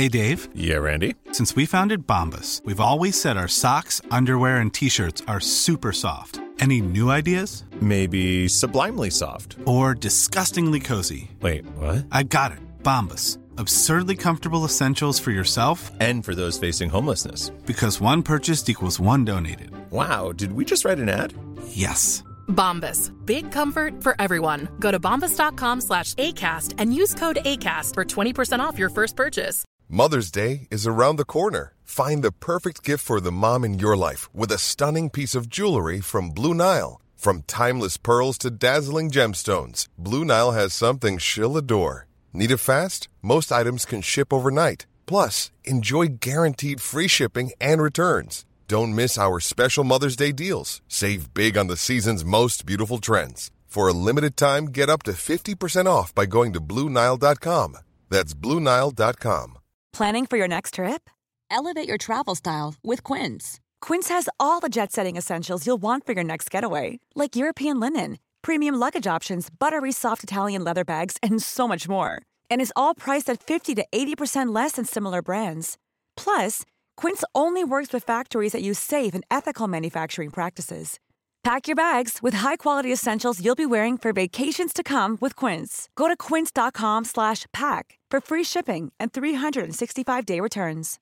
Hey, Dave. Yeah, Randy. Since we founded Bombas, we've always said our socks, underwear, and T-shirts are super soft. Any new ideas? Maybe sublimely soft. Or disgustingly cozy? Wait, what? I got it. Bombas. Absurdly comfortable essentials for yourself and for those facing homelessness. Because one purchased equals one donated. Wow, did we just write an ad? Yes. Bombas. Big comfort for everyone. Go to bombas.com/ACAST and use code ACAST for 20% off your first purchase. Mother's Day is around the corner. Find the perfect gift for the mom in your life with a stunning piece of jewelry from Blue Nile. From timeless pearls to dazzling gemstones, Blue Nile has something she'll adore. Need it fast? Most items can ship overnight. Plus, enjoy guaranteed free shipping and returns. Don't miss our special Mother's Day deals. Save big on the season's most beautiful trends. For a limited time, get up to 50% off by going to BlueNile.com. That's BlueNile.com. Planning for your next trip? Elevate your travel style with Quince. Quince has all the jet-setting essentials you'll want for your next getaway, like European linen, premium luggage options, buttery soft Italian leather bags, and so much more. And is all priced at 50 to 80% less than similar brands. Plus, Quince only works with factories that use safe and ethical manufacturing practices. Pack your bags with high-quality essentials you'll be wearing for vacations to come with Quince. Go to quince.com/pack for free shipping and 365-day returns.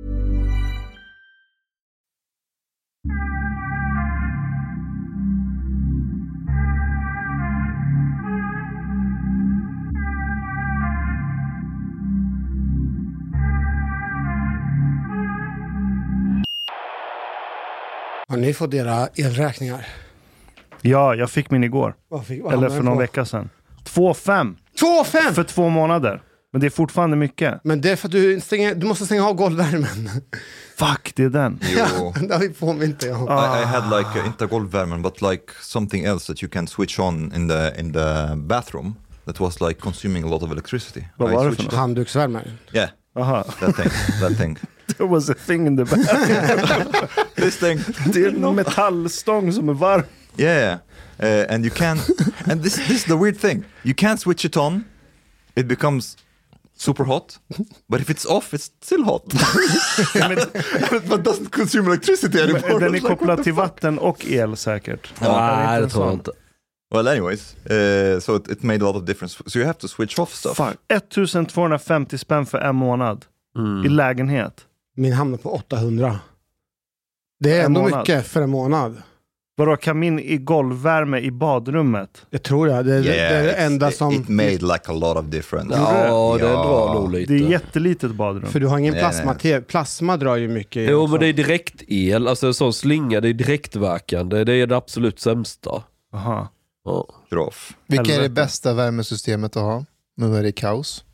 Har ni fått era elräkningar? Ja, jag fick min igår. Vad eller för någon vecka sedan. 2,5. 2,5? För 2 månader. Men det är fortfarande mycket. Men det är för att du måste stänga av golvvärmen. Fuck, det är den. Jo. Det har vi påmint om. I had like inte golvvärmen but like something else that you can switch on in the bathroom that was like consuming a lot of electricity. Vad var det för något? Handduksvärmare. Yeah. Aha. That thing. There was a thing in the bathroom. This thing. Det är en metallstång som är varm. Yeah. And you can't and this is the weird thing. You can't switch it on. It becomes super hot, but if it's off, it's still hot. But doesn't consume electricity anymore. Den är kopplad till vatten och el säkert. Nej, det tror jag inte. Well, anyways, so it made a lot of difference. So you have to switch off stuff. Fuck. 1250 spänn för en månad i lägenhet. Min hamnar på 800. Det är ändå mycket för en månad. Vadå, kamin i golvvärme i badrummet? Jag tror det. Det är det enda som... It made like a lot of difference. Ja, det drar nog lite. Det är jättelitet badrum. För du har ingen plasma. Plasma drar ju mycket. Jo, men det är direkt el. Alltså en sån slinga, det är direktverkande. Det är det absolut sämsta. Aha. Ja. Vilka är det bästa värmesystemet att ha? Nu är det kaos.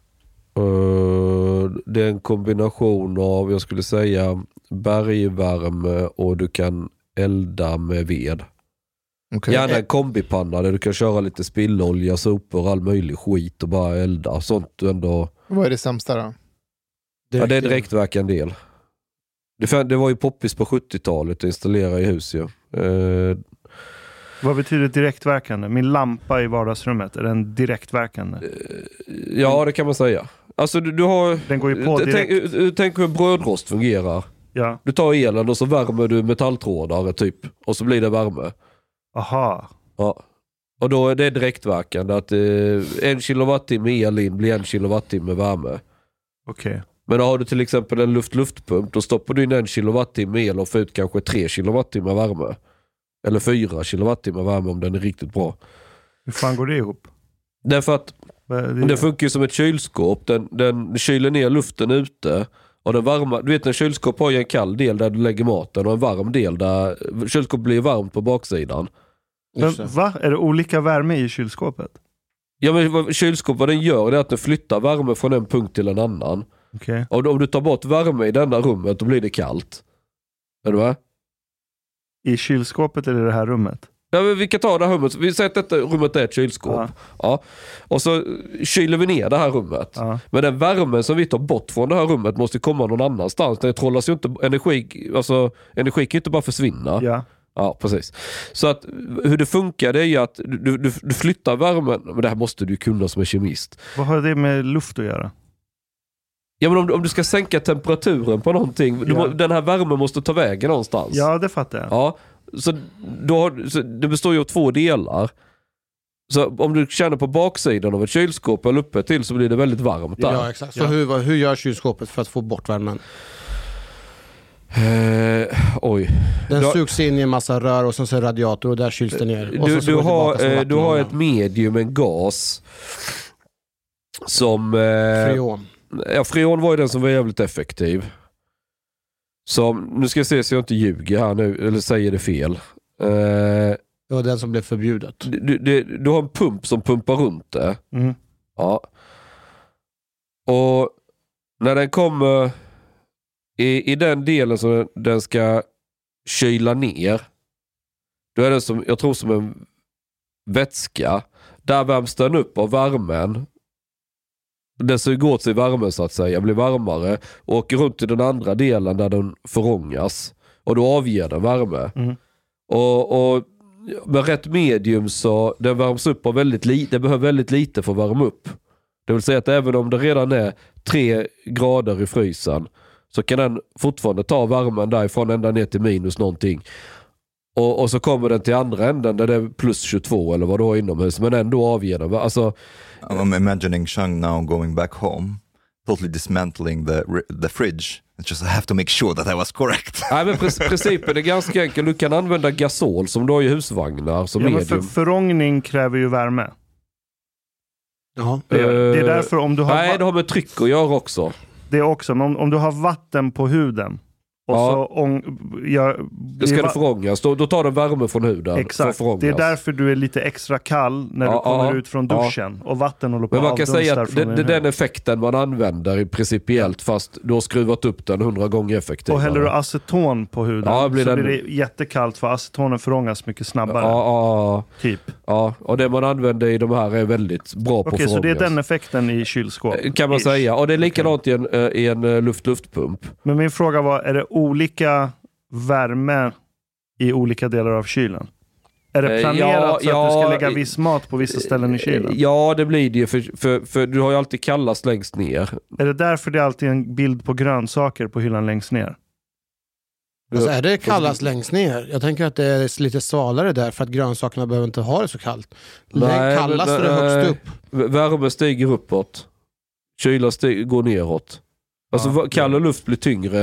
Det är en kombination av, jag skulle säga, bergvärme och du kan elda med ved. Okay. Gärna en kombipanna där du kan köra lite spillolja, sopor och all möjlig skit och bara elda. Sånt du ändå... Vad är det sämsta då? Ja, det är direktverkande el. Det var ju poppis på 70-talet att installera i hus. Ja. Vad betyder direktverkande? Min lampa i vardagsrummet, är den direktverkande? Ja, det kan man säga. Alltså du har... Den går ju på direkt. Tänk hur brödrost fungerar. Ja. Du tar elen och så värmer du metalltrådar typ. Och så blir det värme. Aha. Ja. Och då är det direktverkande att 1 kilowattimme el in blir 1 kilowattimme värme. Okej. Men har du till exempel en luftpump, då stoppar du in 1 kilowattimme el och får ut kanske 3 kilowattimme värme. Eller 4 kilowattimmar värme om den är riktigt bra. Hur fan går det ihop? Därför att det funkar ju som ett kylskåp. Den kyler ner luften ute. Och den varma, du vet en kylskåp har ju en kall del där du lägger maten och en varm del där kylskåpet blir varmt på baksidan. Men va? Är det olika värme i kylskåpet? Ja, men kylskåp, vad den gör är att den flyttar värme från en punkt till en annan. Okay. Och om du tar bort värme i denna rummet, då blir det kallt. Är du med? I kylskåpet eller det här rummet? Ja, men vi kan ta det här rummet. Vi säger att detta rummet är ett kylskåp. Ja. Och så kyler vi ner det här rummet. Ja. Men den värmen som vi tar bort från det här rummet måste komma någon annanstans. Det trollas ju inte, energi kan ju inte bara försvinna. Ja. Ja, precis. Så att hur det funkar, det är ju att du flyttar värmen. Men det här måste du kunna som en kemist. Vad har det med luft att göra? Ja, men om du ska sänka temperaturen på någonting, den här värmen måste ta vägen någonstans. Ja, det fattar jag. Ja, så det består ju av 2 delar. Så om du känner på baksidan av ett kylskåp eller uppe till så blir det väldigt varmt där. Ja, exakt. Så hur gör kylskåpet för att få bort värmen? Oj. Den sugs in i en massa rör och sen så är radiator och där kyls det ner. Du har ett medium, en gas som... Freon. Ja, freon var ju den som var jävligt effektiv. Som, nu ska jag se så jag inte ljuger här nu, eller säger det fel. Det var den som blev förbjudet. Du har en pump som pumpar runt det. Mm. Ja. Och när den kommer i den delen som den ska kyla ner, då är det som, jag tror som en vätska. Där värms den upp av värmen. Den suger åt sig värmen så att säga, blir varmare och åker runt i den andra delen där den förångas. Och då avger den värme. Mm. Och med rätt medium så den värms upp av väldigt lite. Det behöver väldigt lite för att värma upp. Det vill säga att även om det redan är 3 grader i frysen så kan den fortfarande ta värmen därifrån ända ner till minus någonting. Och så kommer den till andra änden där det är plus 22 eller vad du har inomhus. Men ändå avger den. Alltså, I'm imagining Chang now going back home, totally dismantling the fridge. It's just I have to make sure that I was correct. Nej, men principen är ganska enkel. Du kan använda gasol som du har i husvagnar som medium. Men förångning kräver ju värme. Ja. Det är därför om du har... Nej, det har med tryck att göra också. Det är också, men om du har vatten på huden och så det ska det förångas. Då tar den värme från huden. Exakt. Det är därför du är lite extra kall när du kommer ut från duschen. Och vatten håller på att avdunstar. Men man kan säga att det är den effekten man använder i principiellt, fast du har skruvat upp den 100 gånger effektivare. Och häller du aceton på huden blir det jättekallt, för acetonen förångas mycket snabbare. Typ. Ja, och det man använder i de här är väldigt bra på förångas. Så det är den effekten i kylskåp? Kan man säga. Och det är likadant i en luftpump. Men min fråga var, är det olika värme i olika delar av kylen? Är det planerat så att du ska lägga viss mat på vissa ställen i kylen? Ja, det blir det ju. För du har ju alltid kallast längst ner. Är det därför det är alltid en bild på grönsaker på hyllan längst ner? Alltså är det kallast längst ner? Jag tänker att det är lite svalare där för att grönsakerna behöver inte ha det så kallt. Kallast är det högst upp. Värme stiger uppåt. Kyla går neråt. Alltså kall luft blir tyngre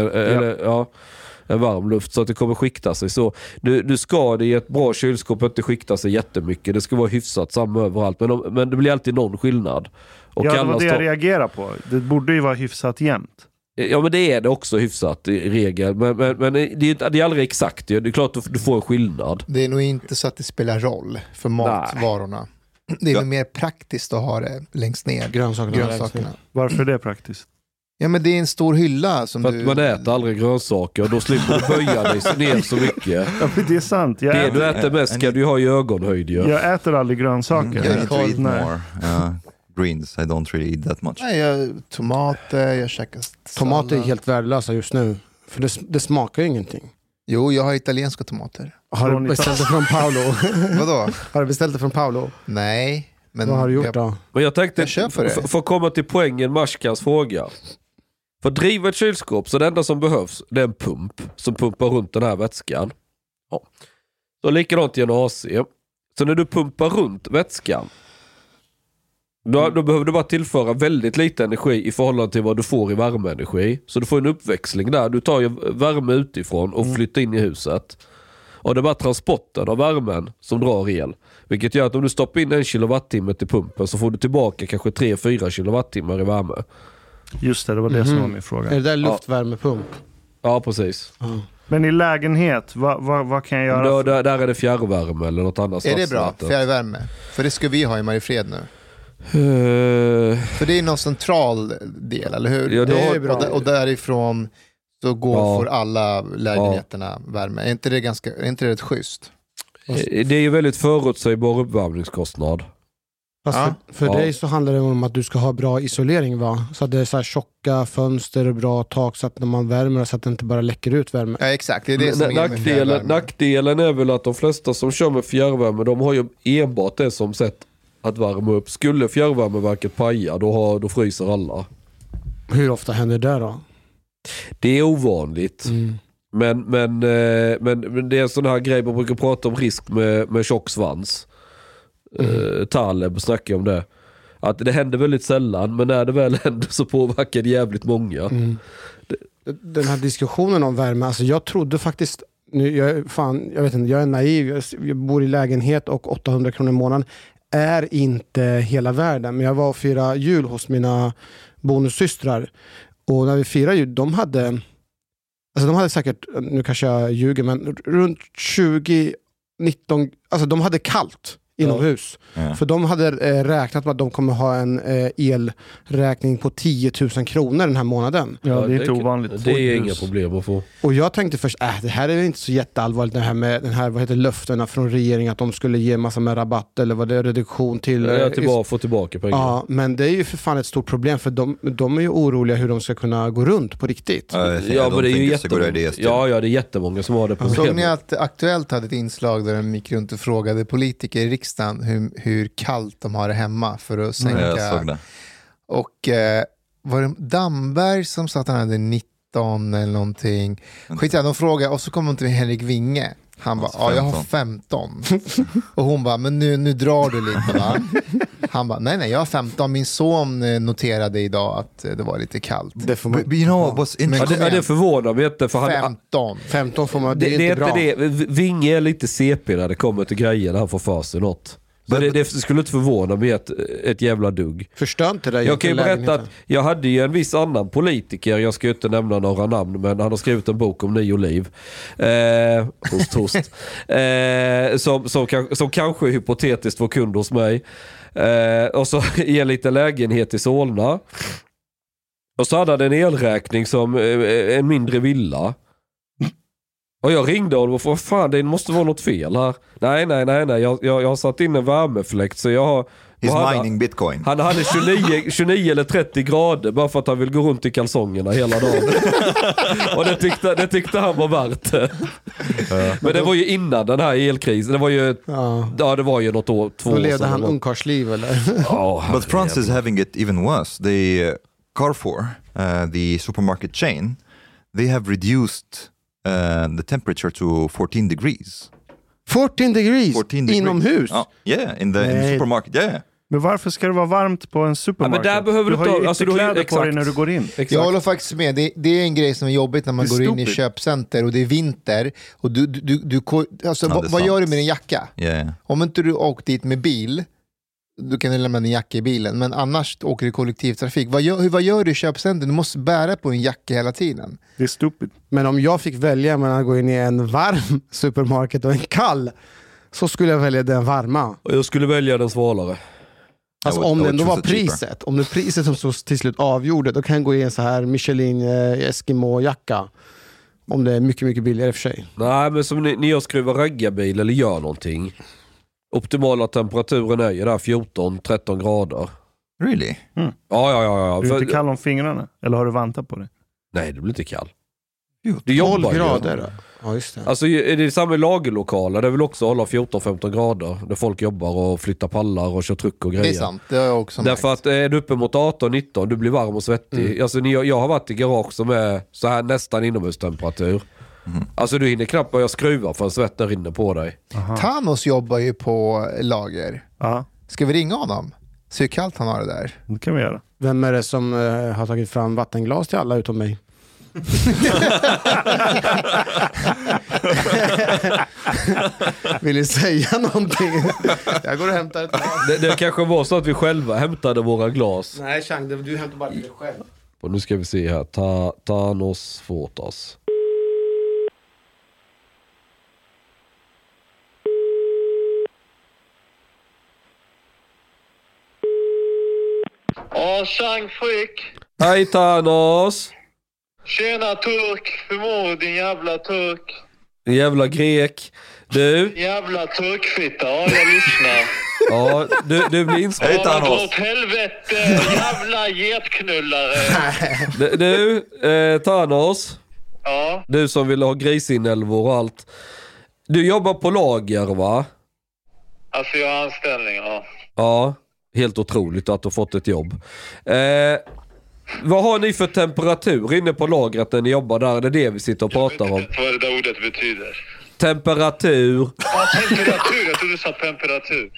en varm luft, så att det kommer skikta sig. Så du ska det i ett bra kylskåp inte skikta sig jättemycket. Det ska vara hyfsat samma överallt. Men det blir alltid någon skillnad. Och det var det jag reagerar på. Det borde ju vara hyfsat jämnt. Ja, men det är det också hyfsat i regel. Men det är aldrig exakt. Det är klart att du får en skillnad. Det är nog inte så att det spelar roll för matvarorna. Det är väl mer praktiskt att ha det längst ner. Grönsakerna. Varför är det praktiskt? Ja, men det är en stor hylla som för att man äter aldrig grönsaker och då slipper du böja dig ner så mycket. Ja, men det är sant. Det du äter mest ska du ha i ögonhöjd. Jag äter aldrig grönsaker. I need to eat more greens. I don't really eat that much. Nej, tomater, jag käkar tomater är helt värdelösa just nu. För det smakar ju ingenting. Jo, jag har italienska tomater. Har du beställt det från Paolo? Vadå? Har du beställt det från Paolo? Nej. Men vad har du gjort då? Men jag tänkte, för att komma till poängen Mashkans fråga. För att driva ett kylskåp så det enda som behövs, det är en pump som pumpar runt den här vätskan. Ja. Så likadant i en AC. Så när du pumpar runt vätskan, då behöver du bara tillföra väldigt lite energi i förhållande till vad du får i värmeenergi. Så du får en uppväxling där. Du tar ju värme utifrån och flyttar in i huset. Och det är bara transporten av värmen som drar el. Vilket gör att om du stoppar in 1 kilowattimme till pumpen så får du tillbaka kanske 3-4 kilowattimmar i värme. Just det var det som var min fråga. Är det där luftvärmepump? Ja, precis. Men i lägenhet, vad kan jag göra? Där är det fjärrvärme eller något annat. Är det bra? Fjärrvärme? För det ska vi ha i Mariefred nu. För det är någon central del, eller hur? Ja, det är bra. Och därifrån så får alla lägenheterna värme. Är inte det rätt schysst? Det är ju väldigt förutsägbar uppvärmningskostnad. För dig så handlar det om att du ska ha bra isolering, va? Så att det är så här tjocka fönster och bra tak så att när man värmer så att det inte bara läcker ut värme. Ja, exakt. Det är det som är nackdelen är väl att de flesta som kör med fjärrvärme, de har ju enbart det som sätt att värma upp. Skulle fjärrvärmeverket paja, då fryser alla. Hur ofta händer det då? Det är ovanligt. Men det är en sån här grej man brukar prata om risk med tjock svans. Taleb snackar om det. Att det händer väldigt sällan, men när det väl händer så påverkar det jävligt många. Den här diskussionen om värme, alltså jag trodde faktiskt, jag vet inte, jag är naiv, jag bor i lägenhet och 800 kronor i månaden är inte hela världen. Men jag var och firade jul hos mina bonussystrar, och när vi firade jul, de hade säkert, nu kanske jag ljuger, men runt 2019, alltså de hade kallt inomhus. Ja. För de hade räknat med att de kommer ha en elräkning på 10 000 kronor den här månaden. Ja, det är inte ovanligt. Det är inga problem att få. Och jag tänkte först, det här är inte så jätteallvarligt, det här med den här, vad heter löftena från regeringen att de skulle ge massa med rabatt eller vad det är, reduktion till. Få tillbaka pengar. Ja, men det är ju för fan ett stort problem, för de är ju oroliga hur de ska kunna gå runt på riktigt. Men det är ju jättemånga. Ja, det är jättemånga som har det problemet. Såg ni att Aktuellt hade ett inslag där de gick runt och frågade politiker i riksdagen hur kallt de har det hemma för att sänka. Jag såg det. Och var det Damberg som sa att han hade 19 eller någonting. Skitsamma, de frågade, och så kom de till Henrik Winge. Han bara, jag har 15. Och hon bara, men nu drar du lite, va? Han bara, nej, jag har 15. Min son noterade idag att det var lite kallt. Det förvånar mig inte. För 15 får man, det är inte bra. Vinge är lite CP när det kommer till grejer när han får för sig något. Så det skulle inte förvåna mig ett jävla dugg. Förstör inte det. Jag kan ju berätta att jag hade ju en viss annan politiker, jag ska inte nämna några namn, men han har skrivit en bok om 9 liv. Som kanske hypotetiskt var kund hos mig. Och så i en liten lägenhet i Solna. Och så hade han en elräkning som en mindre villa. Och jag ringde och vad fan, det måste vara något fel här. Nej. Jag har satt in en värmefläkt, så jag har... He's mining bitcoin. Han hade 29 eller 30 grader bara för att han vill gå runt i kalsongerna hela dagen. Och det tyckte han var värt. Men det var ju innan den här elkrisen. Det var ju det var ju något år, 2 år sedan. Då levde han ungkarlsliv eller? But France is having it even worse. The Carrefour, the supermarket chain, they have reduced the temperature to 14 degrees. 14 degrees? Inomhus? Yeah, in the supermarket, yeah. Men varför ska det vara varmt på en supermarket? Men där behöver du har ju inte kläder på dig när du går in. Exakt. Jag håller faktiskt med. Det är en grej som är jobbigt när man går in i köpcenter och det är vinter. Och vad gör du med din jacka? Yeah. Om inte du åker dit med bil, du kan lämna din jacka i bilen. Men annars åker du kollektivtrafik. Vad gör du i köpcenter? Du måste bära på en jacka hela tiden. Det är stupid. Men om jag fick välja mellan att gå in i en varm supermarket och en kall, så skulle jag välja den varma. Och jag skulle välja den svalare. Alltså om det ändå var priset. Om det är priset som så till slut avgjorde, då kan jag gå i en så här Michelin Eskimo-jacka. Om det är mycket, mycket billigare för sig. Nej, men som ni jag skruvar raggarbil eller gör någonting. Optimala temperaturen är ju där 14-13 grader. Really? Mm. Ja. Du är inte kall om fingrarna? Eller har du vantat på det? Nej, det blir inte kall. Du jobbar 12 grader då? Ja, just det. Alltså är det samma lagerlokaler, det vill också hålla 14-15 grader. Där folk jobbar och flyttar pallar och kör truck och grejer. Det är sant, det har jag också märkt. Därför att är du uppe mot 18-19, du blir varm och svettig. Alltså jag har varit i garage som är så här nästan inomhustemperatur. Alltså du hinner knappt börja skruva för en svett där inne på dig. Aha. Thanos jobbar ju på lager. Aha. Ska vi ringa honom? Se hur kallt han har det där. Det kan vi göra. Vem är det som har tagit fram vattenglas till alla utom mig? Vill ni säga någonting? Jag går och hämtar ett glas. Det kanske var så att vi själva hämtade våra glas. Nej, Chang, du hämtar bara dig själv. Och nu ska vi se här. Thanos fotos. Chang Frick. Hej Thanos. Tjena turk, förmår din jävla turk. En jävla grek. Du. Jävla turkfitta, jag lyssnar. Ja, du blir inspelad. Hej Thanos. Åt helvete, jävla getknullare. Du, Thanos. Ja. Du som vill ha grisinälvor och allt. Du jobbar på lager, va? Alltså jag har anställning, ja. Ja, helt otroligt att du har fått ett jobb. Vad har ni för temperatur inne på lagret när ni jobbar där? Det är det vi sitter och pratar om. Jag vet inte vad det där ordet betyder. Temperatur. Ja, temperatur. Jag tror du sa temperatur.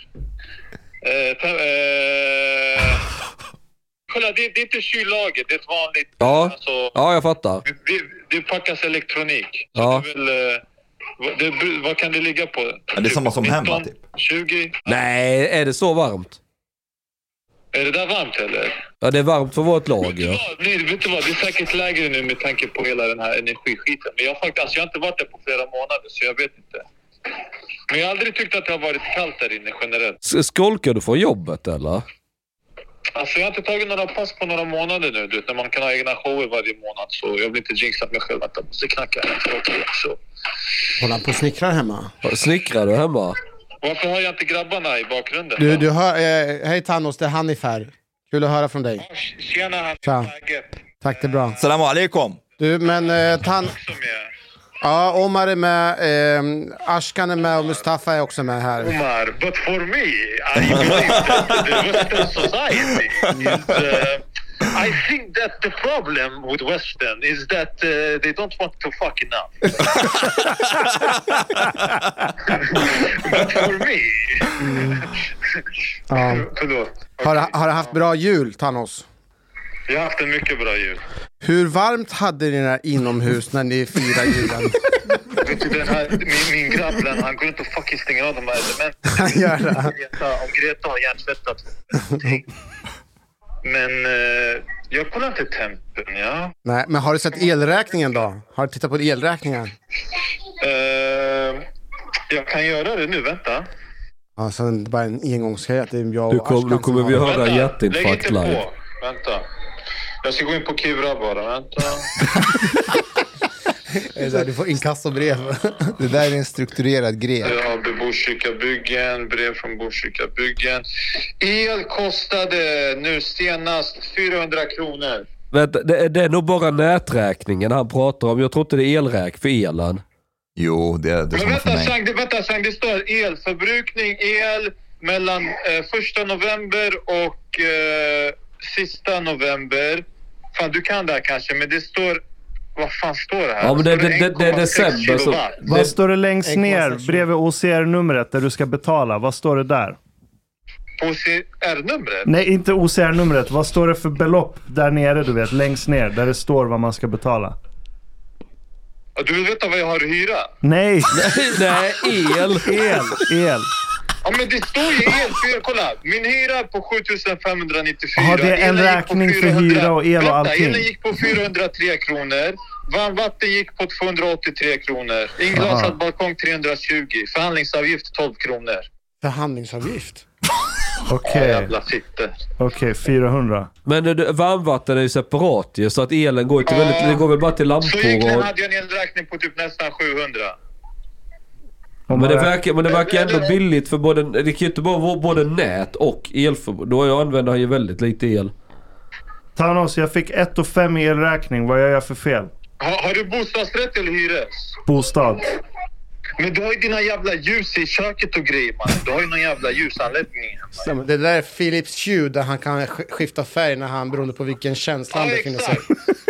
Kolla, det är inte kyllager. Det är ett vanligt... Ja, alltså, ja jag fattar. Det packas elektronik. Ja. Vad kan det ligga på? Ja, det är samma som 19, hemma typ. 20? Nej, är det så varmt? Är det där varmt eller? Ja, det är varmt för vårt lager. Vet du vad? Det är säkert lägre nu med tanke på hela den här energiskiten. Men jag har inte varit där på flera månader så jag vet inte. Men jag har aldrig tyckt att det har varit kallt där inne generellt. Skolkar du från jobbet eller? Alltså jag har inte tagit några pass på några månader nu. Du vet, när man kan ha egna shower varje månad så jag vill inte jinxa mig själv att jag måste knacka. Så. Håller han på och snickrar hemma? Snickrar du hemma? Varför har jag inte grabbarna i bakgrunden? Du hör, hej Thanos, det är Hanif här. Kul att höra från dig. Ja, tjena Hanif. Tja. Tack, det är bra. Salam alaikum. Du, men ja, Omar är med, Ashkan är med och Mustafa är också med här. Omar, but for me, I believe that the Western society is... I think that the problem with Western is that they don't want to fuck enough. But for me... Har du haft bra jul, Thanos? Jag har haft en mycket bra jul. Hur varmt hade ni där inomhus när ni firar julen? Vet du, min grabblen, han går inte och fucking stänger av de här elementen. Han gör det. Om Greta har hjärntvättat. Men jag kollar inte tempen, ja. Nej, men har du sett elräkningen då? Har du tittat på elräkningen? Jag kan göra det nu, vänta. Alltså, det är bara en engångsgrej att det är jag och Nu kommer vi höra hjärtinfarkt live. På. Vänta. Jag ska gå in på Kivra bara, vänta. Du får inkassobrev. Det där är en strukturerad grej. Jag har Botkyrka byggen, brev från Botkyrka byggen. El kostade nu senast 400 kronor. Vänta, det är nog bara näträkningen han pratar om. Jag tror inte det är elräk för elen. Jo, det är men som för mig. Vänta, det står elförbrukning, el mellan 1 november och sista november. Fan, du kan det här kanske, men det står... Vad fan står det här? Ja, men det är december. Så... Vad står det längst ner bredvid OCR-numret där du ska betala? Vad står det där? OCR-numret? Nej, inte OCR-numret. Vad står det för belopp där nere, du vet, längst ner, där det står vad man ska betala? Du vill veta vad jag har att hyra? Nej. Nej, el. Ja, men det står ju el. Kolla, min hyra på 7594. Ja, det är en räkning för hyra och el och allting. Elen gick på 403 kronor. Varmvatten gick på 283 kronor. Inglasad balkong 320. Förhandlingsavgift 12 kronor. Förhandlingsavgift? Okej. Jävla fitter. Okej, 400. Men varmvatten är ju separat ju, så att elen går inte väldigt, det går väl bara till lampor. Så egentligen hade jag en elräkning på typ nästan 700. Men det verkar ändå billigt för både, det kan ju inte bara vara både nät och elförbrukning. Då använder han ju väldigt lite el. Thanos, jag fick 1,5 i elräkning. Vad gör jag för fel? Har du bostadsrätt eller hyres? Bostad. Men du har ju dina jävla ljus i köket och grejer, man. Du har ju någon jävla ljusanläggning. Stämmer. Det där är Philips Hue där han kan skifta färg när han beroende på vilken känsla han befinner sig.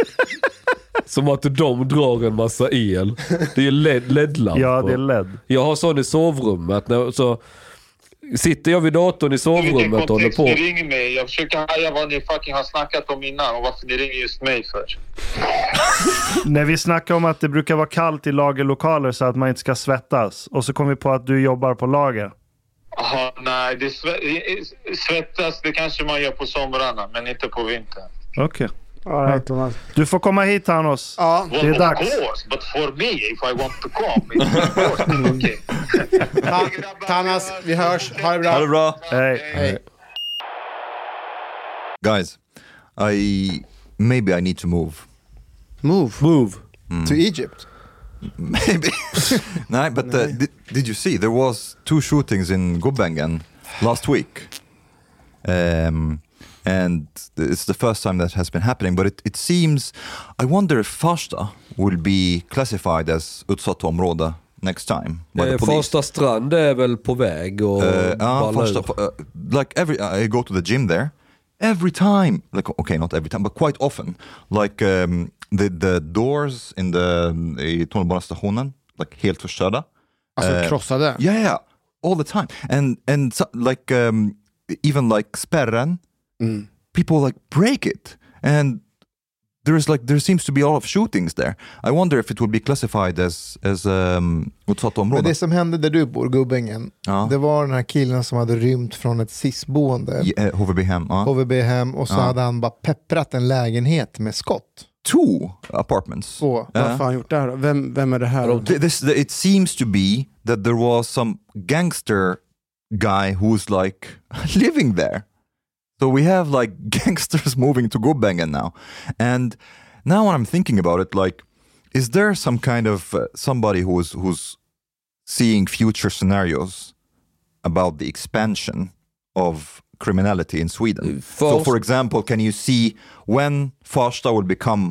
Som att de drar en massa el. Det är ju LED-lampor. Ja, det är LED. Jag har sån i sovrummet. Så sitter jag vid datorn i sovrummet och håller på. Ni ringer mig. Jag försöker haja vad ni fucking har snackat om innan och varför ni ringer just mig för. När vi snackar om att det brukar vara kallt i lagerlokaler så att man inte ska svettas. Och så kom vi på att du jobbar på lager. Jaha, nej. Det svettas, det kanske man gör på somrarna, men inte på vintern. Okej. Right, du får komma hit, Thanos. Ja. Det är dags. Of course, but for me, if I want to come, it's okay. Thanos, vi hörs. Ha det bra. Ha det bra. Hej. Guys, maybe I need to move. Move. To Egypt? Maybe. No, but did you see there was 2 shootings in Gubbengen last week? And it's the first time that has been happening, but it seems, I wonder if Farsta will be classified as utsatt område next time by the police. Farsta strand är väl på väg och Farsta, like I go to the gym there, every time, like, okay, not every time, but quite often, like the doors i tunnelbanestationen, like helt förstörda. Alltså krossade? Yeah, all the time. And so, like even like spärren, people like break it, and there seems to be a lot of shootings there. I wonder if it would be classified as utsatt område. Men det som hände där du bor, Gubbängen, det var den här killen som hade rymt från ett SIS-boende. HVB-hem. HVB-hem, och så hade han bara pepprat en lägenhet med skott. 2 apartments. Vad fan gjort där? Vem är det här? It seems to be that there was some gangster guy who's like living there. So we have like gangsters moving to Gubbängen now. And now when I'm thinking about it, like, is there some kind of somebody who's seeing future scenarios about the expansion of criminality in Sweden? So for example, can you see when Farsta will become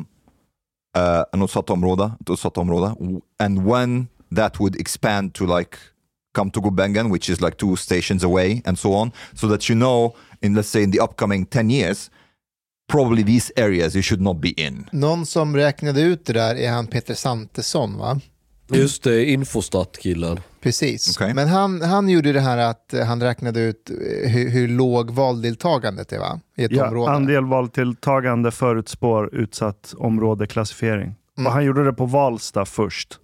an utsatt område, and when that would expand to like come to Gubbängen, which is like 2 stations away, and so on, so that you know, in let's say in the upcoming 10 years, probably these areas you should not be in. Någon som räknade ut det där är han Peter Santesson, va? Just det, Infostat-killen. Precis, okay. Men han gjorde det här att han räknade ut hur låg valdeltagandet är, va? I ett område. Andel valdeltagande förutspår utsatt områdeklassifiering. Och han gjorde det på Valsta först.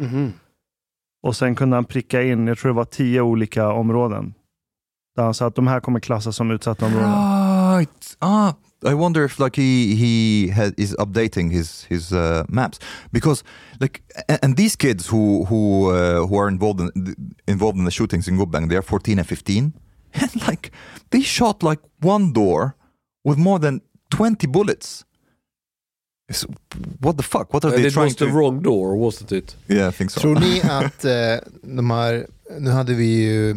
Och sen kunde han pricka in, jag tror det var 10 olika områden. Där han sa att de här kommer klassas som utsatta områden. Right. I wonder if like he is updating his maps, because like and these kids who are involved in the shootings in Gubbängen, they are 14 and 15, and like they shot like one door with more than 20 bullets. What the fuck? What are they trying to... It was the wrong door, wasn't it? Yeah, I think so. Tror ni att de här... Nu hade vi ju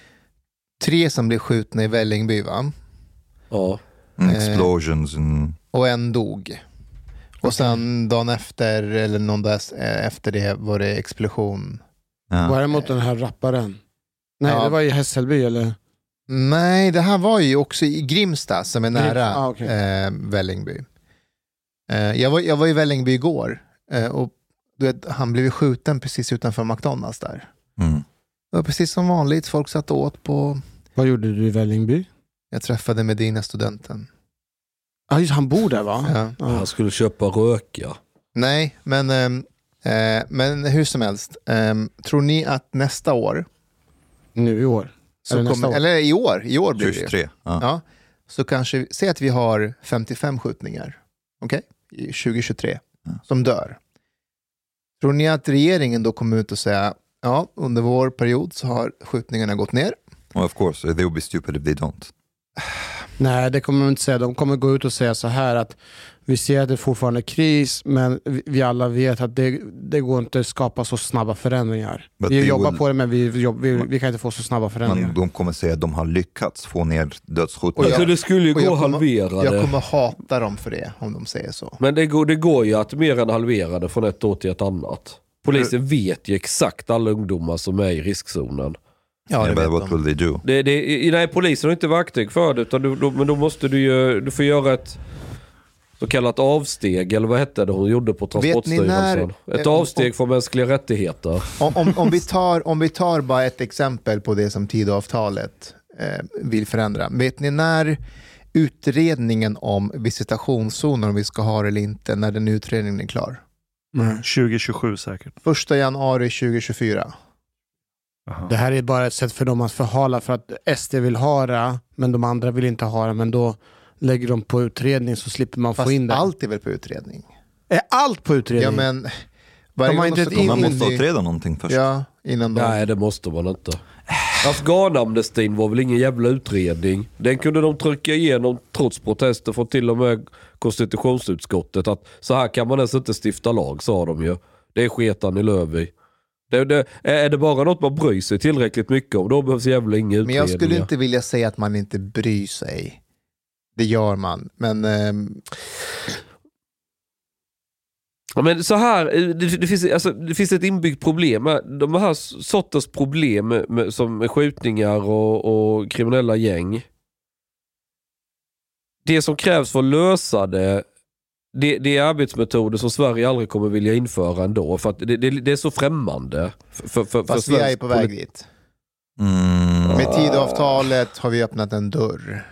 3 som blev skjutna i Vällingby, va? Ja. Explosions och en dog. Och sen dagen efter, eller någon dag efter det, var det explosion. Var det mot den här rapparen? Nej, det var i Hässelby, eller? Nej, det här var ju också i Grimsta, som är nära Vällingby. Jag var i Vällingby igår, och du vet, han blev skjuten precis utanför McDonalds där. Det var precis som vanligt, folk satt och åt på... Vad gjorde du i Vällingby? Jag träffade Medina-studenten. Ja, just, han bor där, va? Ja. Han skulle köpa röka. Nej, men hur som helst. Tror ni att nästa år... Nu i år? Eller i år blir det. 23. Ja. Så kanske, säg att vi har 55 skjutningar. Okej? I 2023. Som dör. Tror ni att regeringen då kommer ut och säga, ja, under vår period så har skjutningarna gått ner? Well, of course, they will be stupid if they don't. Nej, det kommer de inte säga. De kommer gå ut och säga så här att vi ser att det är fortfarande kris, men vi alla vet att det går inte att skapa så snabba förändringar. Vi jobbar på det, men vi kan inte få så snabba förändringar. Men de kommer säga att de har lyckats få ner dödsskjutningar. Alltså det skulle ju gå att halvera det. Jag kommer hata dem för det, om de säger så. Men det går ju att mer än halvera det från ett år till ett annat. Polisen vet ju exakt alla ungdomar som är i riskzonen. Ja, det what will they do? Nej, polisen har inte verktyg för det, utan men då måste du får göra ett så kallat avsteg, eller vad hette det hon gjorde på Transportstyrelsen? Ett avsteg från mänskliga rättigheter. Om vi tar bara ett exempel på det som Tidöavtalet vill förändra. Vet ni när utredningen om visitationszoner, om vi ska ha det eller inte, när den utredningen är klar? 2027 säkert. 1 januari 2024. Aha. Det här är bara ett sätt för dem att förhala, för att SD vill ha det, men de andra vill inte ha det, men då lägger de på utredning så slipper man få in det. Allt är väl på utredning? Är allt på utredning? Ja, men man måste utreda någonting först. Ja, innan Nej, det måste man inte. Afghanamnestin var väl ingen jävla utredning. Den kunde de trycka igenom trots protester från till och med konstitutionsutskottet, att så här kan man ens inte stifta lag, sa de ju. Det är sketan i Lövi. Är det bara något man bryr sig tillräckligt mycket om, då behövs jävla inga utredningar. Men jag skulle inte vilja säga att man inte bryr sig. Det gör man, men... Ja, men så här, det finns ett inbyggt problem. De här sorters problem som skjutningar och kriminella gäng. det som krävs för att lösa det är arbetsmetoder som Sverige aldrig kommer vilja införa ändå. För att det är så främmande. Fast vi är på väg dit. Med tidavtalet har vi öppnat en dörr.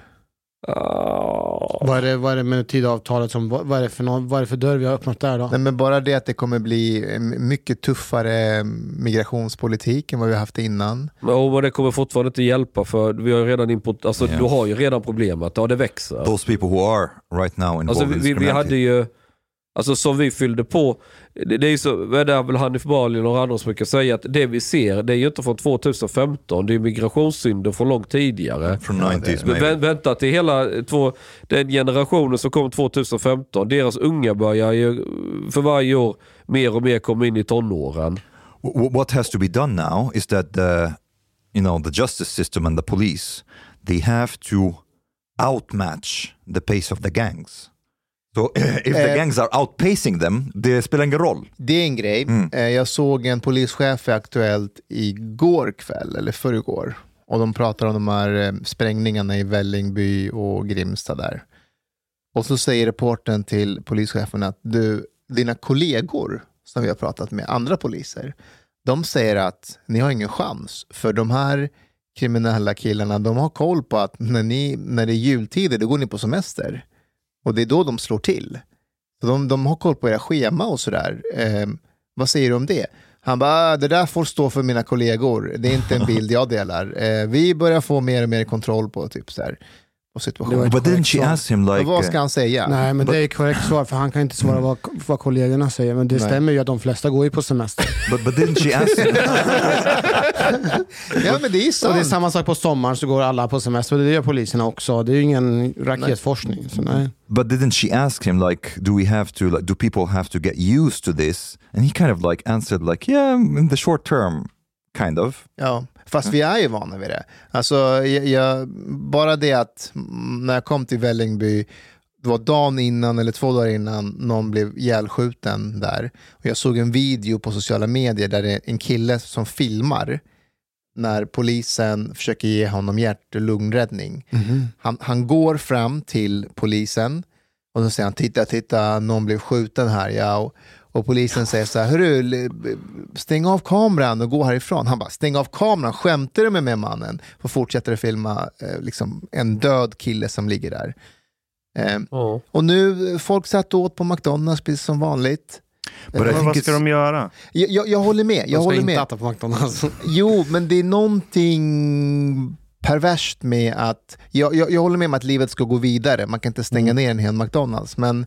Vad är det med tidavtalet vad är det för dörr vi har öppnat där då? Nej, men bara det att det kommer bli mycket tuffare migrationspolitik än vad vi har haft innan. Men det kommer fortfarande inte hjälpa, för vi har redan du har ju redan problemet. Ja, det växer. Those people who are right now involved in vi hade ju, alltså som vi fyllde på, det är ju så, det är väl Hanif Bali och några andra som brukar säga att det vi ser, det är ju inte från 2015, det är migrationssynder från långt tidigare. Från 90s. Vänta till hela den generationen som kom 2015, deras unga börjar ju för varje år mer och mer komma in i tonåren. What has to be done now is that the justice system and the police, they have to outmatch the pace of the gangs. So if the gangs are outpacing them, det spelar ingen roll. Det är en grej. Jag såg en polischef i Aktuellt igår kväll, eller förrgår. Och de pratar om de här sprängningarna i Vällingby och Grimstad där. Och så säger reporten till polischefen att dina kollegor som vi har pratat med, andra poliser, de säger att ni har ingen chans. För de här kriminella killarna, de har koll på att när det är jultider, då går ni på semester. Och det är då de slår till. Så de har koll på era schema och sådär. Vad säger du om det? Han bara, det där får stå för mina kollegor. Det är inte en bild jag delar. Vi börjar få mer och mer kontroll på typ så här, och situationen. But didn't she ask him like... Vad ska han säga? Nej, men det är korrekt svar, för han kan inte svara vad kollegorna säger. Men det stämmer ju att de flesta går ju på semester. But didn't she ask him... Ja, men det är sant. Och det är samma sak på sommaren, så går alla på semester. Det gör poliserna också. Det är ju ingen raketforskning. Så nej. But didn't she ask him like, do people have to get used to this? And he kind of like answered like, yeah, in the short term, kind of. Ja, fast vi är ju vana vid det. Alltså, bara det att när jag kom till Vällingby, det var dagen innan eller 2 dagar innan någon blev ihjälskjuten där. Och jag såg en video på sociala medier där det är en kille som filmar när polisen försöker ge honom hjärt- och lungräddning. Han går fram till polisen och så säger han, titta, någon blev skjuten här. Ja, och polisen säger så här, hörru, stäng av kameran och gå härifrån. Han bara, stäng av kameran, skämtar du med mig, mannen? Och fortsätter att filma liksom en död kille som ligger där. Och nu, folk satt åt på McDonald's precis som vanligt. Vad ska de göra? Jag håller med. De ska inte äta på McDonald's. Jo, men det är någonting perverst med att... Jag håller med om att livet ska gå vidare. Man kan inte stänga ner en hel McDonald's, men...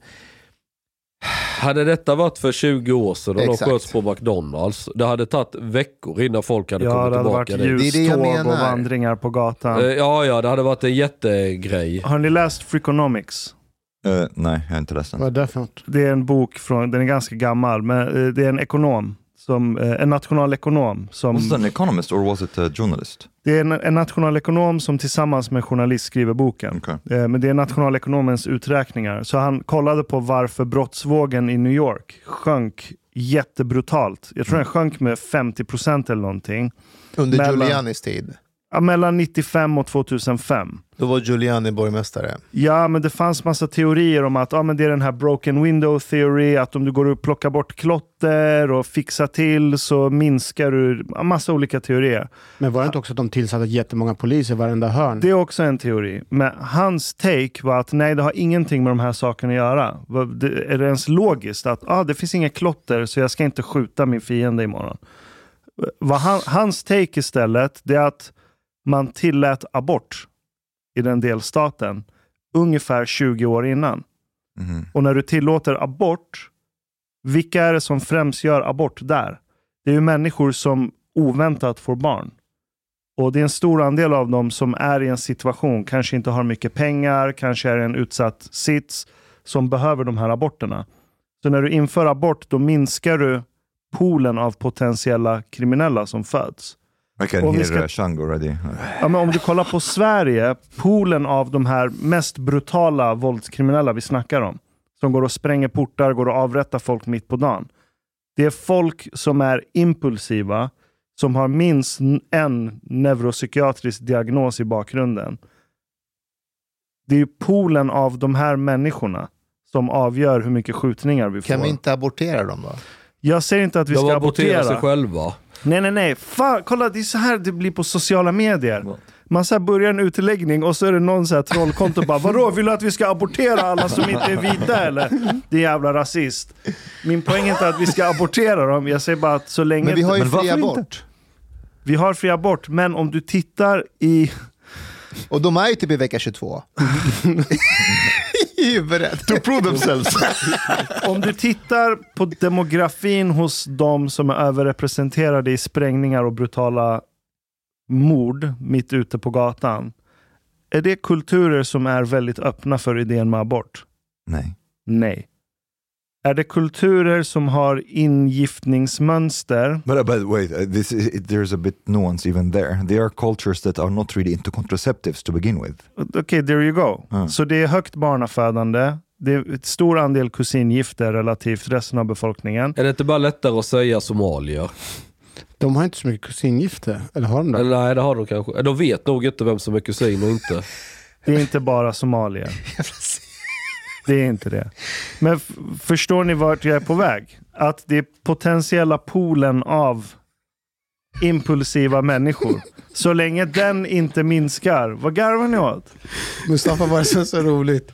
Hade detta varit för 20 år sedan och de sköts på McDonald's, det hade tagit veckor innan folk hade kommit tillbaka. Ja, det hade varit ljuståg och vandringar på gatan. Ja, det hade varit en jättegrej. Har ni läst Freakonomics? Nej, jag har inte läst den. Vad är det för något? Det är en bok den är ganska gammal, men det är en ekonom, en nationalekonom som... Was it an economist or was it a journalist? Det är en nationalekonom som tillsammans med journalist skriver boken. Okay. Men det är nationalekonomens uträkningar. Så han kollade på varför brottsvågen i New York sjönk jättebrutalt. Jag tror den sjönk med 50% eller någonting. Under Giulianis tid? Ja, mellan 95 och 2005. Då var Giuliani borgmästare. Ja, men det fanns massa teorier om att men det är den här broken window theory, att om du går och plockar bort klotter och fixar till så minskar du, massa olika teorier. Men var det inte också att de tillsatte jättemånga poliser i varenda hörn? Det är också en teori. Men hans take var att nej, det har ingenting med de här sakerna att göra. Är det ens logiskt att det finns inga klotter så jag ska inte skjuta min fiende imorgon? Hans take istället, det är att man tillät abort i den delstaten ungefär 20 år innan. Och när du tillåter abort, vilka är det som främst gör abort där? Det är ju människor som oväntat får barn. Och det är en stor andel av dem som är i en situation, kanske inte har mycket pengar, kanske är i en utsatt sits, som behöver de här aborterna. Så när du inför abort, då minskar du poolen av potentiella kriminella som föds. I can hear Shango already. Ja, men om du kollar på Sverige, poolen av de här mest brutala våldskriminella vi snackar om, som går och spränger portar, går och avrättar folk mitt på dagen. Det är folk som är impulsiva, som har minst en neuropsykiatrisk diagnos i bakgrunden. Det är ju poolen av de här människorna som avgör hur mycket skjutningar vi får. Kan vi inte abortera dem då? Jag säger inte att vi ska abortera sig själva. Nej. Fan, kolla, det är så här det blir på sociala medier. Man så här börjar en utläggning och så är det någon så här trollkonto och bara, vadå, vill du att vi ska abortera alla som inte är vita eller? Det är jävla rasist. Min poäng är inte att vi ska abortera dem. Jag säger bara att så länge... Men vi har ju fri abort. Vi har fri abort, men om du tittar i... Och de är ju typ i vecka 22. To prove themselves. Om du tittar på demografin hos de som är överrepresenterade i sprängningar och brutala mord mitt ute på gatan, är det kulturer som är väldigt öppna för idén med abort? Nej. Är det kulturer som har ingiftningsmönster? But wait, there's a bit nuance even there. They are cultures that are not really into contraceptives to begin with. Okay, there you go. Så det är högt barnafödande. Det är ett stor andel kusingifter relativt resten av befolkningen. Är det inte bara lättare att säga somalier? De har inte så mycket kusingifter, eller har de det? Nej, det har de kanske. De vet nog inte vem som är kusin och inte. Det är inte bara somalier. Det är inte det. Men förstår ni vart jag är på väg? Att det är potentiella poolen av impulsiva människor. Så länge den inte minskar. Vad garvar ni åt? Mustafa, var det så roligt?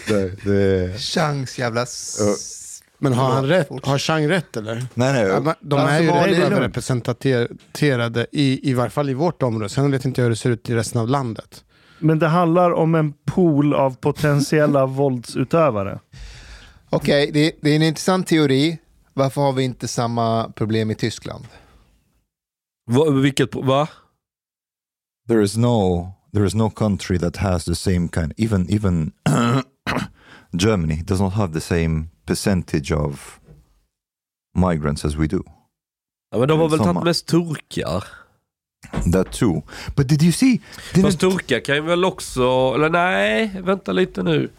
Chans jävla... Men har han rätt? Har Chang rätt eller? Nej. De är ju överrepresenterade i varje fall i vårt område. Sen vet inte jag hur det ser ut i resten av landet. Men det handlar om en pool av potentiella våldsutövare. Okej, det är en intressant teori. Varför har vi inte samma problem i Tyskland? Vilket, va? There is no country that has the same kind. Even Germany does not have the same percentage of migrants as we do. Ja, men de har väl tagit mest turkar. That too. But did you see? Fast turkar kan ju väl också... Eller nej, vänta lite nu.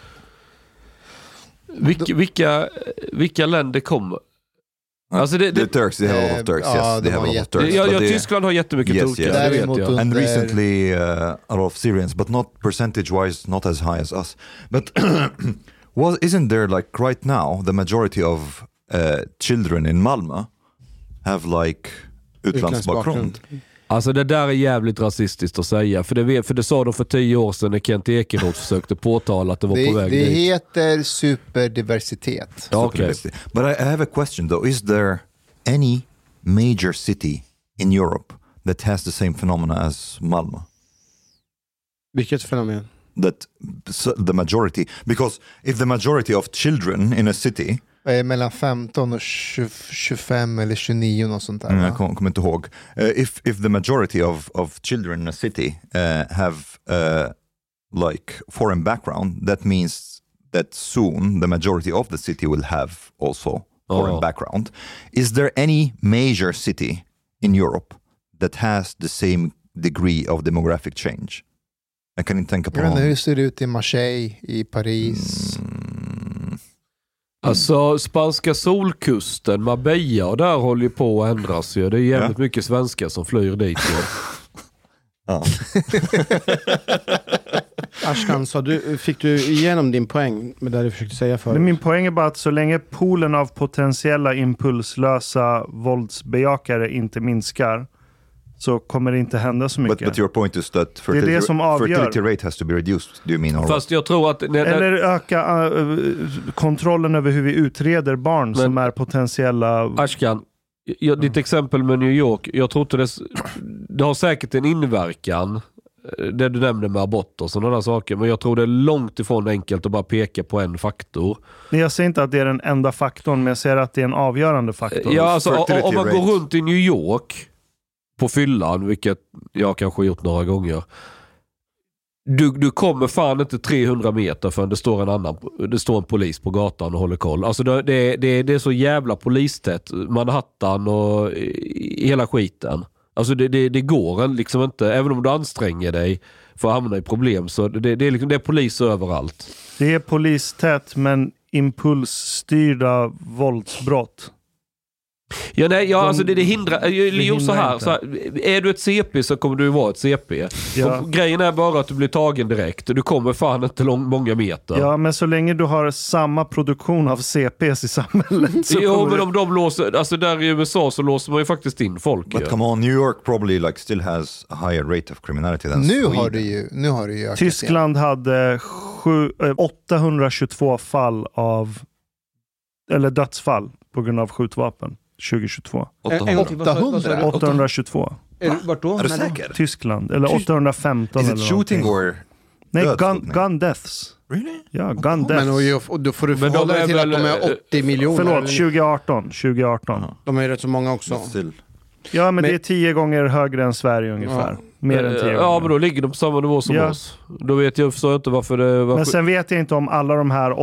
Vilka länder kommer? Alltså the Turks, they have a lot of Turks. Yes, they have a lot of Turks. Ja, Tyskland har jättemycket turkar. Yes. Det vet jag. And recently a lot of Syrians, but not percentage-wise, not as high as us. But isn't there like right now the majority of children in Malmö have like utlandsbakgrund? Alltså det där är jävligt rasistiskt att säga. För det sa de för 10 år sedan när Kent Ekeroth försökte påtala att det var på väg dit. Det heter superdiversitet. Okay. But I have a question though. Is there any major city in Europe that has the same phenomena as Malmö? Vilket fenomen? That the majority, because if the majority of children in a city mellan 15 och 25 eller 29 och sånt där. Jag kommer inte ihåg. If the majority of children in a city have like foreign background, that means that soon the majority of the city will have also foreign background. Is there any major city in Europe that has the same degree of demographic change? Jag kan inte tänka på hur ser det ut i Marseille, i Paris? Alltså spanska solkusten, Marbella, och där håller ju på att ändras ju. Det är jävligt mycket svenskar som flyr dit. Ja. Ashkan, fick du igenom din poäng med det du försökte säga förut? Min poäng är bara att så länge poolen av potentiella impulslösa våldsbejakare inte minskar så kommer det inte hända så mycket. But your point is that fertility rate has to be reduced, do you mean? Fast jag tror att... Eller öka kontrollen över hur vi utreder barn som är potentiella... Ashkan, ditt exempel med New York, jag tror inte det har säkert en inverkan, det du nämnde med abort och sådana saker, men jag tror det är långt ifrån enkelt att bara peka på en faktor. Jag säger inte att det är den enda faktorn, men jag säger att det är en avgörande faktor. Ja, alltså om man går runt i New York på fyllan, vilket jag kanske gjort några gånger, du kommer fan inte 300 meter förrän det står en polis på gatan och håller koll. Alltså det är så jävla polistätt, Manhattan och hela skiten. Alltså det går liksom inte, även om du anstränger dig för att hamna i problem, så det är polis överallt. Det är polistätt, men impulsstyrda våldsbrott. Alltså det hindrar så här, är du ett CP så kommer du vara ett CP. Och grejen är bara att du blir tagen direkt. Du kommer fan inte många meter. Ja, men så länge du har samma produktion av CPs i samhället så men om de låser, alltså där i USA så låser man ju faktigt in folk. But come on, New York probably like still has a higher rate of criminality than Sweden. Nu har det ju Tyskland hade 822 fall eller dödsfall på grund av skjutvapen 2022. 822. Vart då? Är du säker? Tyskland, eller 815 eller någonting. Is it shooting or... Nej, gun deaths. Really? Ja, gun deaths. Men då får du förhålla dig till att de är 80 miljoner. Förlåt, 2018. De är rätt så många också. Ja, men det är 10 gånger högre än Sverige ungefär. Mer än 10 gånger. Ja, men då ligger de på samma nivå som oss. Då förstår jag inte varför det var... Men sen vet jag inte om alla de här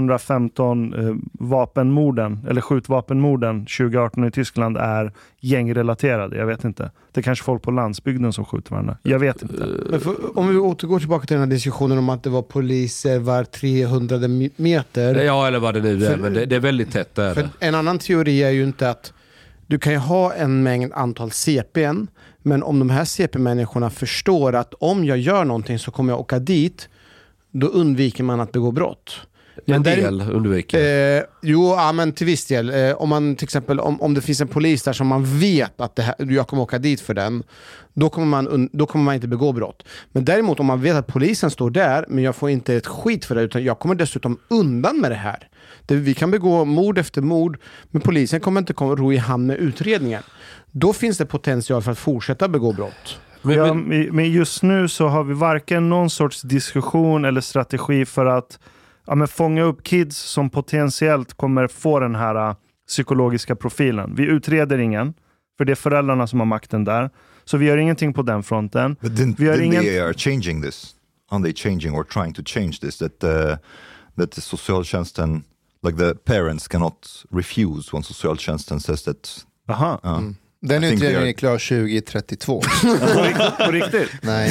815 vapenmorden eller skjutvapenmorden 2018 i Tyskland är gängrelaterade. Jag vet inte. Det är kanske folk på landsbygden som skjuter varandra. Jag vet inte. Men om vi återgår tillbaka till den här diskussionen om att det var poliser var 300 meter. Ja, eller vad det nu är. Men det är väldigt tätt där. För en annan teori är ju inte att du kan ju ha en mängd antal CPn, men om de här CP-människorna förstår att om jag gör någonting så kommer jag åka dit, då undviker man att begå brott. En del undviker. Men till viss del. Om man till exempel, om det finns en polis där som man vet att jag kommer åka dit för den, då kommer man inte begå brott. Men däremot om man vet att polisen står där, men jag får inte ett skit för det, utan jag kommer dessutom undan med det här. Vi kan begå mord efter mord, men polisen kommer inte ro i hamn med utredningen. Då finns det potential för att fortsätta begå brott. Men just nu så har vi varken någon sorts diskussion eller strategi för att fånga upp kids som potentiellt kommer få den här psykologiska profilen. Vi utreder ingen, för det är föräldrarna som har makten där. Så vi gör ingenting på den fronten. But they are changing this. Are they changing or trying to change this? That the socialtjänsten, like the parents cannot refuse when socialtjänsten says that. Aha. Den utredningen är klar 2032. På riktigt? Nej.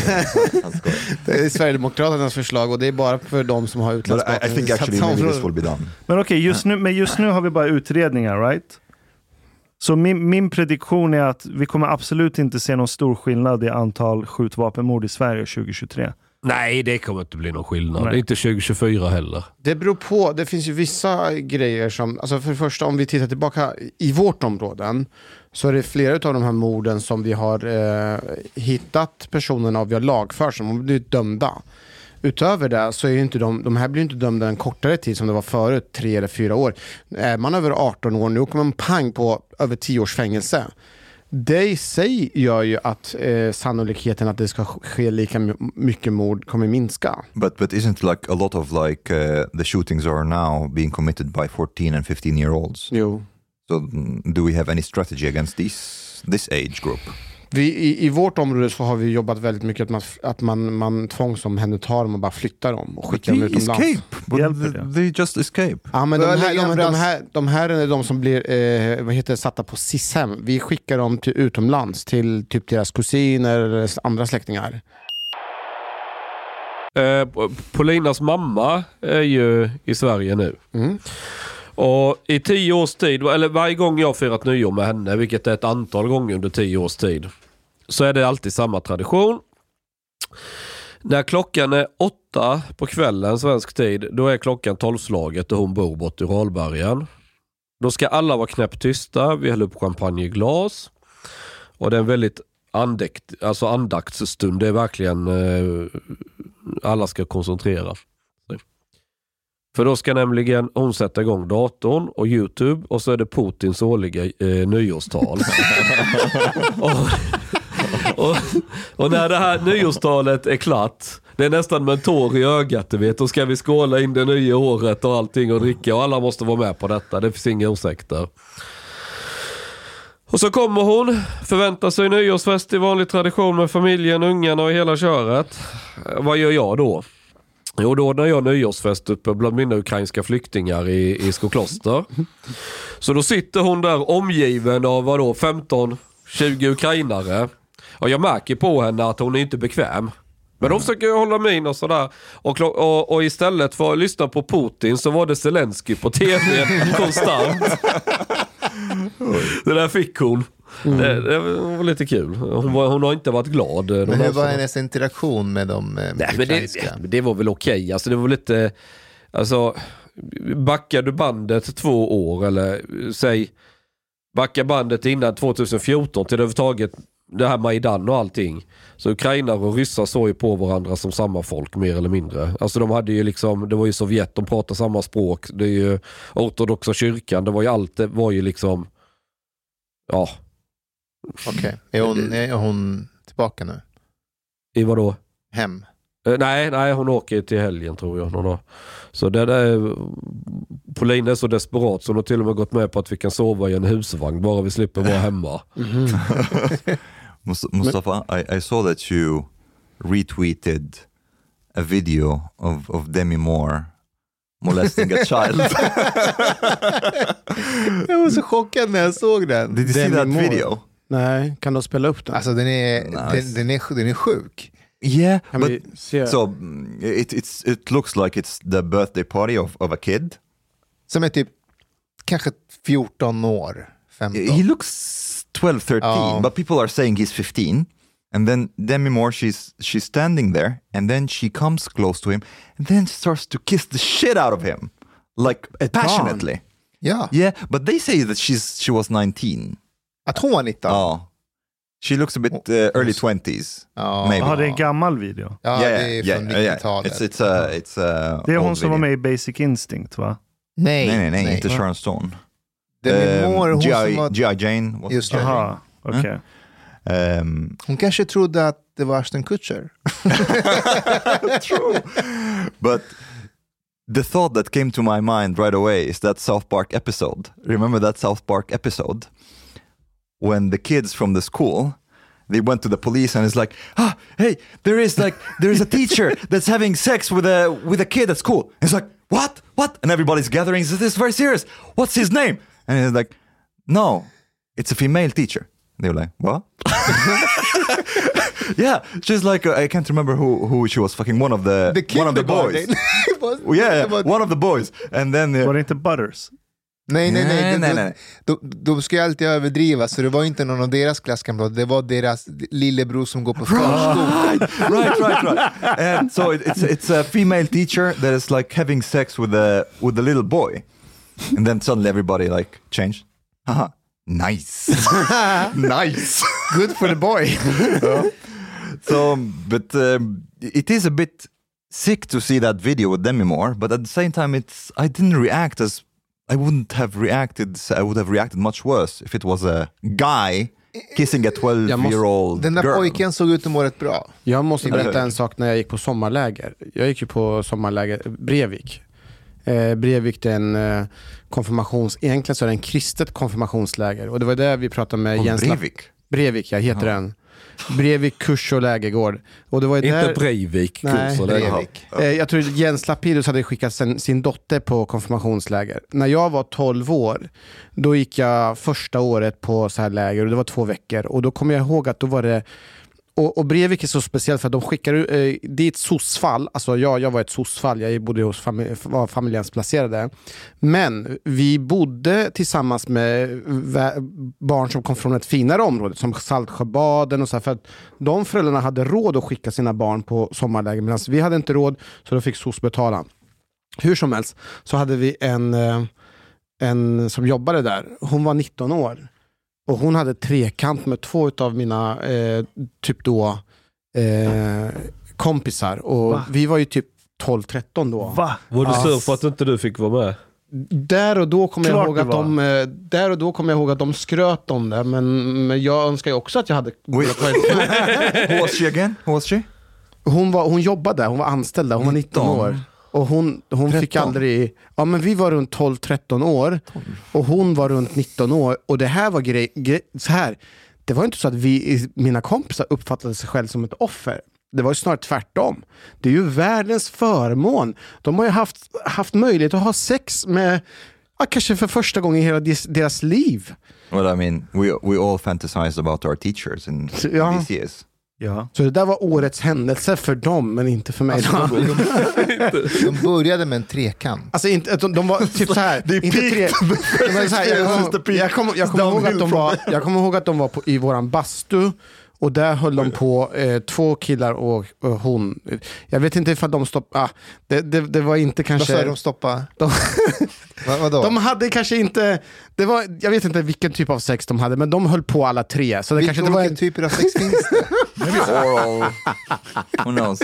Det är Sverigedemokraternas förslag och det är bara för de som har utlandsbakgrund. I think actually maybe this will be done. Men okej, just nu har vi bara utredningar, right? Så min prediktion är att vi kommer absolut inte se någon stor skillnad i antal skjutvapenmord i Sverige 2023. Nej, det kommer inte bli någon skillnad. Nej. Det är inte 2024 heller. Det beror på. Det finns ju vissa grejer som... Alltså för det första, om vi tittar tillbaka i vårt områden, så är det flera av de här morden som vi har hittat personerna och vi har lagfört som har blivit dömda. Utöver det så är ju inte de här blir inte dömda en kortare tid som det var förut, 3 eller 4 år. Är man över 18 år nu kommer man pang på över 10 års fängelse. Det i sig gör ju att sannolikheten att det ska ske lika mycket mord kommer minska. But isn't like a lot of the shootings are now being committed by 14 and 15-year-olds? Jo. So do we have any strategy against this age group? I vårt område så har vi jobbat väldigt mycket att man tvångsomhändertar dem och bara flyttar dem och skickar dem utomlands. They just escape. Ja, men de här är de som blir satta på SIS-hem. Vi skickar dem utomlands till typ deras kusiner eller andra släktingar. Paulinas mamma är ju i Sverige nu. Mm. Och i 10 års tid, eller varje gång jag har firat nyår med henne, vilket är ett antal gånger under 10 års tid, så är det alltid samma tradition. När klockan är 8 på kvällen svensk tid, då är klockan 12-slaget och hon bor bort i Ralbergen. Då ska alla vara knäpptysta, vi häller upp champagne i glas. Och det är en väldigt andaktsstund, det är verkligen alla ska koncentrera. För då ska nämligen hon sätta igång datorn och YouTube och så är det Putins årliga nyårstal. och när det här nyårstalet är klart, det är nästan med en tår i ögat, du vet. Då ska vi skåla in det nya året och allting och dricka och alla måste vara med på detta. Det finns inga ursäkter. Och så kommer hon, förväntar sig nyårsfest i vanlig tradition med familjen, ungarna och hela köret. Vad gör jag då? Jo, då när jag nyårsfest uppe bland mina ukrainska flyktingar i Skokloster. Så då sitter hon där omgiven av 15-20 ukrainare. Och jag märker på henne att hon är inte bekväm. Men då försöker jag hålla min och sådär. Och istället för att lyssna på Putin så var det Zelensky på tv konstant. Det där fick hon. Det var lite kul. Hon har inte varit glad. Men hur var hennes interaktion med dem? Nej, men det var väl okej. Alltså det var lite... Alltså, backar du bandet 2 år eller säg backa bandet innan 2014 till överhuvudtaget det här Majdan och allting. Så ukrainare och ryssar såg ju på varandra som samma folk mer eller mindre. Alltså de hade ju liksom, det var ju Sovjet, de pratade samma språk. Det är ju ortodoxa kyrkan, det var ju allt, det var ju liksom ja. Okej. Är hon tillbaka nu? I vad då? Hem? Nej, hon åker till helgen tror jag. Så det där Pauline är så desperat så hon har till och med gått med på att vi kan sova i en husvagn bara vi slipper vara hemma. Mustafa, I saw that you retweeted a video of Demi Moore molesting a child. Jag var så chockad när jag såg den. Did you see that video? Nej, kan du spela upp den? Alltså den är sjuk. Yeah, but so it looks like it's the birthday party of a kid. Som är typ kanske 14 år, 15. He looks 12-13, but people are saying he's 15. And then Demi Moore, she's standing there, and then she comes close to him, and then starts to kiss the shit out of him, like passionately. Yeah, but they say that she was 19. Att hon var 19? Oh. She looks a bit early 20s. Maybe. Ja, det är en gammal video. Ja, det är från 90-talet. Det är hon som var med i Basic Instinct, va? Nej, inte Sharon Stone. G.I. Jane. Just det. Aha, okej. Hon kanske trodde att det var Ashton Kutcher. True. But the thought that came to my mind right away is that South Park episode. Remember that South Park episode? When the kids from the school, they went to the police and it's like, hey, there is a teacher that's having sex with a kid at school. And it's like, what? And everybody's gathering. This is very serious. What's his name? And he's like, no, it's a female teacher. They were like, what? Yeah, she's like, I can't remember who she was fucking. One of the boys. One of the boys. And then var det inte Butters? Nej. De ska ju alltid överdriva, så det var inte någon av deras klasskamrater, det var deras lillebror som går på förskolan. Right. And so it's a female teacher that is like having sex with the little boy. And then suddenly everybody like changed. Haha. Nice. Nice. Good for the boy. So, but it is a bit sick to see that video with Demi Moore, but at the same time I didn't react as I wouldn't have reacted. I would have reacted much worse if it was a guy kissing a 12-year-old Den där girl. pojken såg ut att må rätt bra. Jag måste berätta en sak när jag gick på sommarläger. Jag gick ju på sommarläger Brevik. Brevik är en egentligen så är det en kristet konfirmationsläger. Och det var där vi pratade med Jens Brevik, jag heter den. Brevik kurs och lägergård. Och det var inte där... Breivik kurs och lägergård. Jag tror Jens Lapidus hade skickat sin dotter på konfirmationsläger. När jag var 12 år, då gick jag första året på så här läger och det var 2 veckor. Och då kommer jag ihåg att då var det... Och Brevik är så speciellt för att de skickar det är ett SOS-fall. Alltså jag var ett SOS-fall. Jag bodde hos var familjens placerade. Men vi bodde tillsammans med barn som kom från ett finare område som Saltsjöbaden och så här, för att de föräldrarna hade råd att skicka sina barn på sommarläger medan vi hade inte råd, så då fick SOS betala. Hur som helst så hade vi en som jobbade där. Hon var 19 år. Och hon hade trekant med 2 av mina typ då kompisar. Och vi var ju typ 12-13 då. Va? Var du sur för att inte du fick vara med? Där och då kommer jag ihåg att de skröt om det. Men jag önskar ju också att jag hade... Who was she again? Who was she? Hon jobbade där, hon var anställd där, hon var 19 år. Och hon fick aldrig... Ja, men vi var runt 12-13 år. Och hon var runt 19 år. Och det här var så här. Det var inte så att mina kompisar uppfattade sig själv som ett offer. Det var ju snarare tvärtom. Det är ju världens förmån. De har ju haft möjlighet att ha sex med... kanske för första gången i hela deras liv. Well, I mean, we all fantasize about our teachers in these years. Ja. Så det där var årets händelse för dem, men inte för mig. Alltså, de började med en trekant. Alltså inte, de var typ så här. Jag kommer ihåg att de var i våran bastu. Och där höll de på 2 killar och hon. Jag vet inte ifall de stoppade. Det var inte kanske. Vad sa de stoppa? Vadå? De hade kanske inte. Det var, jag vet inte vilken typ av sex de hade, men de höll på alla 3. Så det kanske inte var en typ av sex finns det. Who knows?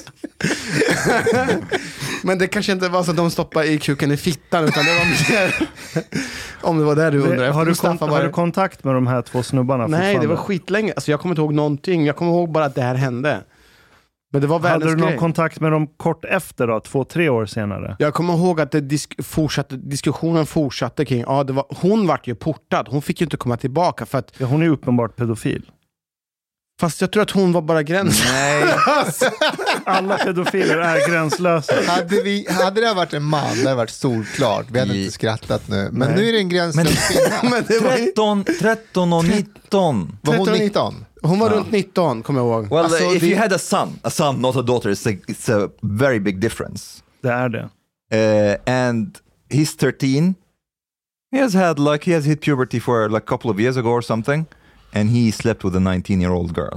Men det kanske inte var så att de stoppade i kuken i fittan, utan det var mer. Om det var där du undrar. Har du kontakt med de här 2 snubbarna? Nej, det var skitlänge. Alltså jag kommer inte ihåg någonting. Jag kommer ihåg bara att det här hände. Men det var hade du någon kontakt med dem kort efter då? 2-3 år senare? Jag kommer ihåg att diskussionen fortsatte kring. Ja, hon vart ju portad. Hon fick ju inte komma tillbaka för att. Ja, hon är uppenbart pedofil. Fast jag tror att hon var bara gränslös. Nej. Alla pedofiler är gränslösa. Hade det varit en man, det hade varit solklart. Vi hade inte skrattat nu. Men nu är det en gränslös kvinna. 13 och 19. Var hon 19? Hon var runt 19, kommer jag ihåg. Well, alltså, if you had a son, not a daughter, it's a very big difference. Det är det. And he's 13. He has hit puberty for like a couple of years ago or something. And he slept with a 19-year-old girl.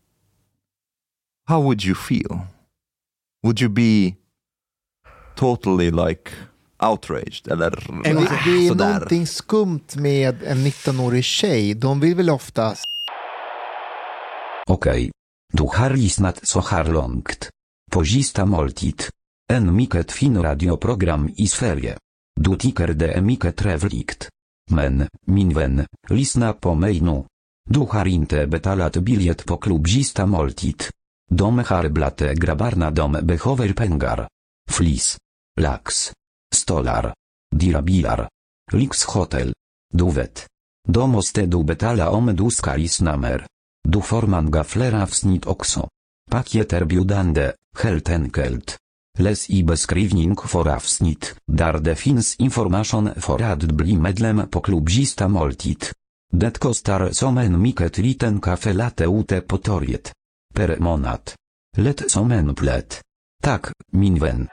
How would you feel? Would you be totally like outraged? Eller det är någonting skumt med en 19-årig tjej. De vill väl oftast. Okej. Du har lyssnat så här långt. På Sista måltid. En mycket fin radioprogram i Sverige. Du tycker det är mycket trevligt. Men, min vän, lyssna på mig nu. Du har inte betalat biljett på klubb Sista måltid. De har blate grabbarna, de behöver pengar. Flis. Lax. Stolar. Dyra bilar. Lyxhotel. Du vet. Då måste du betala om du ska lyssna mer. Du får många fler avsnitt också. Paket erbjudande, helt enkelt. Läs i beskrivning för avsnitt, där det finns information för att bli medlem på klubb Sista måltid. Det kostar som en mycket liten kaffelatte ute på torget. Per månad. Lätt som en plätt. Tack, min vän.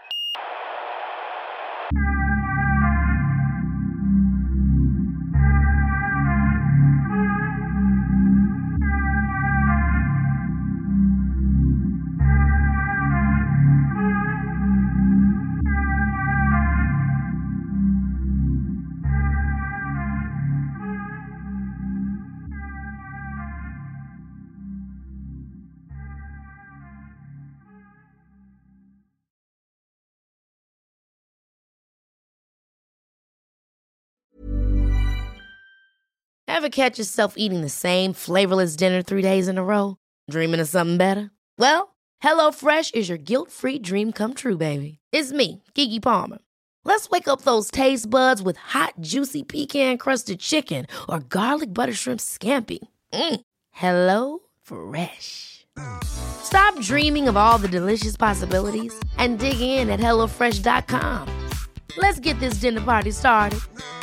Ever catch yourself eating the same flavorless dinner 3 days in a row? Dreaming of something better? Well, HelloFresh is your guilt-free dream come true, baby. It's me, Keke Palmer. Let's wake up those taste buds with hot, juicy pecan-crusted chicken or garlic butter shrimp scampi. Hello Fresh. Stop dreaming of all the delicious possibilities and dig in at HelloFresh.com. Let's get this dinner party started.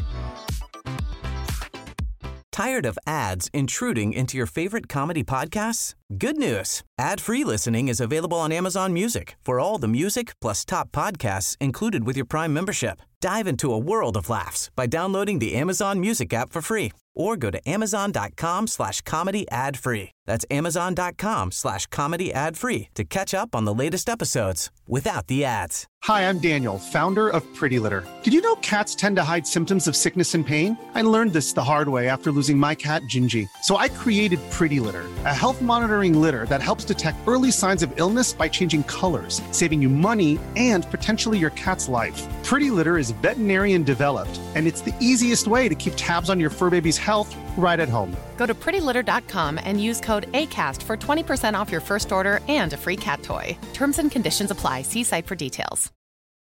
Tired of ads intruding into your favorite comedy podcasts? Good news. Ad-free listening is available on Amazon Music for all the music plus top podcasts included with your Prime membership. Dive into a world of laughs by downloading the Amazon Music app for free or go to amazon.com/comedy ad-free. That's amazon.com/comedy ad-free to catch up on the latest episodes without the ads. Hi, I'm Daniel, founder of Pretty Litter. Did you know cats tend to hide symptoms of sickness and pain? I learned this the hard way after losing my cat, Gingy. So I created Pretty Litter, a health monitoring litter that helps detect early signs of illness by changing colors, saving you money and potentially your cat's life. Pretty Litter is veterinarian developed, and it's the easiest way to keep tabs on your fur baby's health right at home. Go to prettylitter.com and use code ACAST for 20% off your first order and a free cat toy. Terms and conditions apply. See site for details.